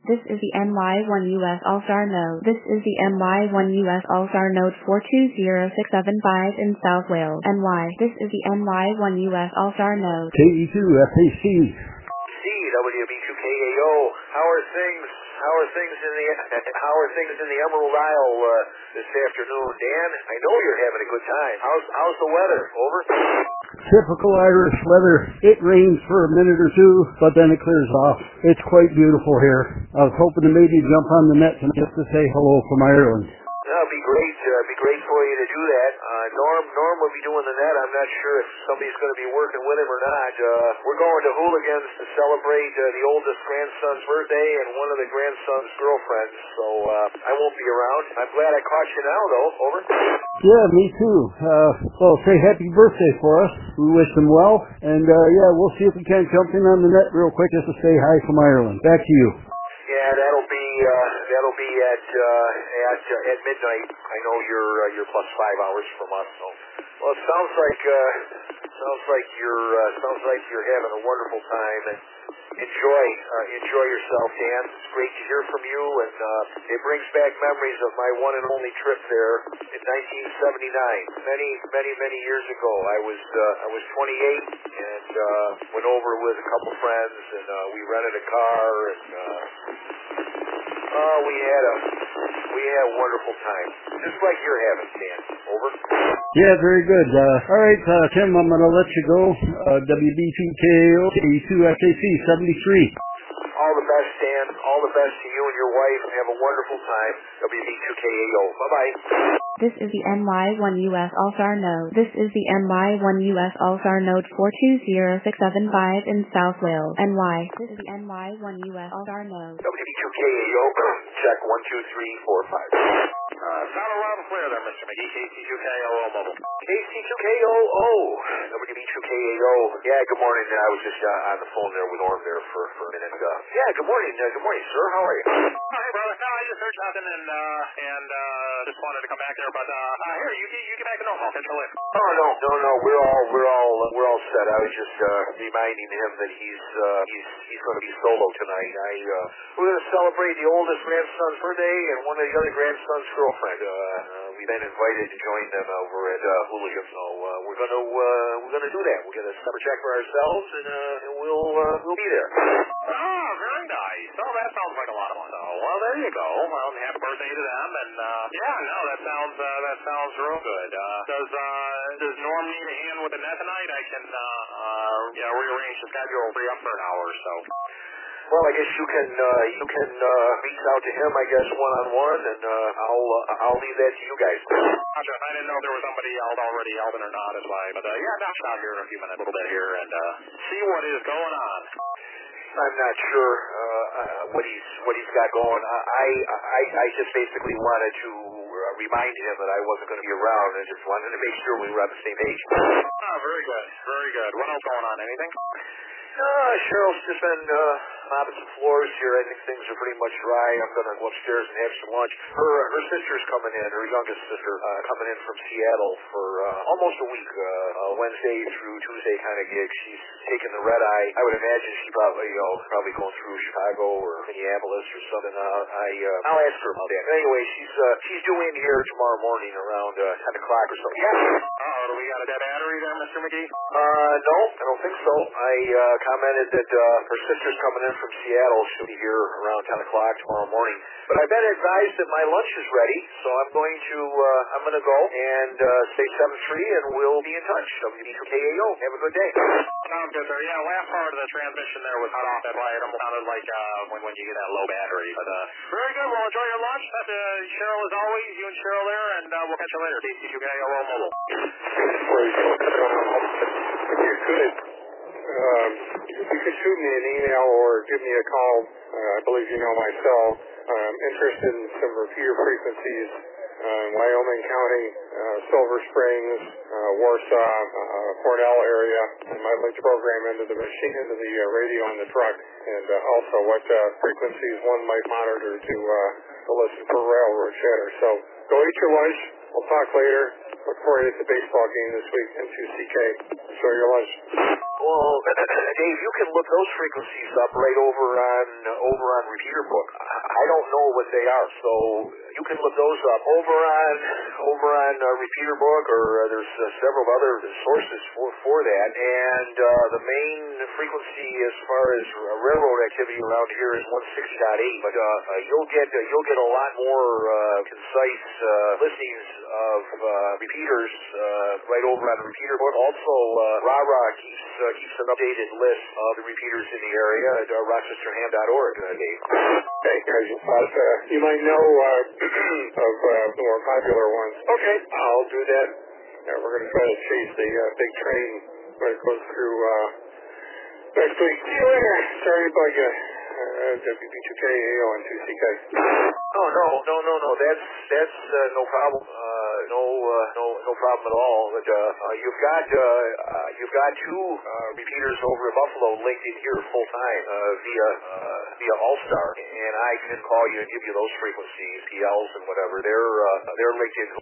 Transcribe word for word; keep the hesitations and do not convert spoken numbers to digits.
This is the N Y one U S All-Star node. This is the N Y one U S All-Star node four two zero six seven five in South Wales, N Y. This is the N Y one U S All-Star node. K E two F A C. C W B two K A O. How are things? How are things in the How are things in the Emerald Isle uh, this afternoon, Dan? I know you're having a good time. How's How's the weather? Over. Typical Irish weather. It rains for a minute or two, but then it clears off. It's quite beautiful here. I was hoping to maybe jump on the net and just to say hello from Ireland. That'd be great. Uh, it'd be great for you to do that. Uh, Norm, Norm will be doing the net. I'm not sure if somebody's going to be working with him or not. Uh, we're going to Hooligans to celebrate uh, the oldest grandson's birthday and one of the grandson's girlfriends. So uh, I won't be around. I'm glad I caught you now, though. Over. Yeah, me too. Uh, well, say happy birthday for us. We wish them well, and uh, yeah, we'll see if we can't jump in on the net real quick just to say hi from Ireland. Back to you. Yeah, that'll be uh, that'll be at uh, at uh, at midnight. I know you're uh, you're plus five hours from us. So, well, it sounds like uh, sounds like you're uh, sounds like you're having a wonderful time, and enjoy uh, enjoy yourself, Dan. It's great to hear from you, and uh, it brings back memories of my one and only trip there in nineteen seventy-nine. Many many many years ago, I was uh, I was twenty-eight and uh, went over with a couple friends, and uh, we rented a car and. Uh, Oh, we had a we had a wonderful time, just like you're having, Dan. Over. Yeah, very good. Uh, all right, uh, Tim, I'm going to let you go. Uh, W B two K A O, K E two F A C seventy-three. All the best, Dan. All the best to you and your wife. Have a wonderful time. W B two K A O. Bye-bye. This is the N Y one U S All-Star node. This is the N Y one U S All-Star node four two zero six seven five in South Wales, N Y. This is the N Y one U S All-Star node. W B two K A O. Check one two three four five. Uh, sound around the flare there, Mister McGee. K C two K O O mobile. K C two K O O. W B two K A O. Yeah, good morning. I was just uh, on the phone there with Norm there for, for a minute. Uh, yeah, good morning. Uh, good morning, sir. How are you? Oh, hey, brother. No, I just heard nothing and, uh, and, uh, just wanted to come back there, but, uh, uh here, you, you get back to normal. I'll catch you later. Oh, no, no, no. We're all, we're all, uh, we're all set. I was just, uh, reminding him that he's, uh, he's, he's going to be solo tonight. I, uh, we're going to celebrate the oldest grandson's birthday and one of the other grandson's girlfriend. Uh, uh we've been invited to join them over at, uh, Hooligans. So, uh, we're going to, uh, we're going to do that. We're going to summer check for ourselves and, uh, and we'll, uh, we'll be there. Oh, very nice. Oh, that sounds like a lot of fun. Oh, well, there you go. Well, happy birthday to them, and uh, yeah, no, that sounds uh, that sounds real good. Uh, does uh, does Norm need a hand with the net tonight? I can uh, uh, yeah rearrange the schedule, free up for an hour or so. Well, I guess you can uh, you can uh, reach out to him, I guess, one on one, and uh, I'll uh, I'll leave that to you guys. Gotcha. I didn't know if there was somebody else already helping or not, is why. But uh, yeah, I'll shot here in a few minutes, a little bit here, and uh, see what is going on. I'm not sure uh, uh, what he's what he's got going. I I I just basically wanted to uh, remind him that I wasn't going to be around, and just wanted to make sure we were on the same page. Ah, very good, very good. What else going on? Anything? Uh, Cheryl's just been uh, mopping some floors here. I think things are pretty much dry. I'm going to go upstairs and have some lunch. Her her sister's coming in, her youngest sister, uh, coming in from Seattle for uh, almost a week, uh, uh, Wednesday through Tuesday kind of gig. She's taking the red eye. I would imagine she probably, you know, probably going through Chicago or Minneapolis or something. Uh, I, uh, I'll ask her about that. Anyway, she's uh, she's due in here tomorrow morning around uh, ten o'clock or so. Yeah. Oh, do we got a dead battery there, Mister McGee? Uh, no, I don't think so. I uh, commented that uh, her sister's coming in from Seattle. She'll be here around ten o'clock tomorrow morning. But I've been advised that my lunch is ready, so I'm going to uh, I'm going to go and uh, say seven three, and we'll be in touch. W B two K A O. Have a good day. Sounds good, sir. Yeah, last part of the transmission there was cut off. That's why it almost sounded like uh, when, when you get that low battery. But uh, very good. Well, enjoy your lunch. That's, uh, Cheryl, as always, you and Cheryl there, and uh, we'll catch you later. K C two K A O mobile. Before you go, if you could, um, you could shoot me an email or give me a call. Uh, I believe you know my cell. I'm interested in some repeater frequencies uh, in Wyoming County, uh, Silver Springs, uh, Warsaw, uh, Cornell area. I might like to program into the machine, into the uh, radio on the truck, and uh, also what uh, frequencies one might monitor to, uh, to listen for railroad chatter. So go eat your lunch. We'll talk later. Look forward to the baseball game this week, N two C K. Enjoy your lunch. Well, Dave, you can look those frequencies up right over on over on Repeater Book. I don't know what they are, so you can look those up over on over on uh, Repeater Book, or uh, there's uh, several other sources for for that. And uh, the main frequency as far as railroad activity around here is one sixty point eight, but uh, uh, you'll get uh, you'll get a lot more uh, concise uh, listings of uh, repeaters uh, right over on the Repeater Book. Also, uh, Ra-Ra keeps uh, keeps an updated list of the repeaters in the area at uh, rochester ham dot org. Uh, Dave. Okay, guys, you, uh, you might know uh, of uh, the more popular ones. Okay, I'll do that. Yeah, we're going to try to chase the uh, big train when it goes through uh, next week. See you later. Sorry to bug you. Uh, W B two K A O and two C K. Oh no, no, no, no. That's that's uh, no problem. Uh, no, uh, no, no problem at all. But uh, uh, you've got uh, uh, you've got two uh, repeaters over at Buffalo linked in here full time uh, via uh, via All-Star, and I can call you and give you those frequencies, P Ls and whatever. They're uh, they're linked in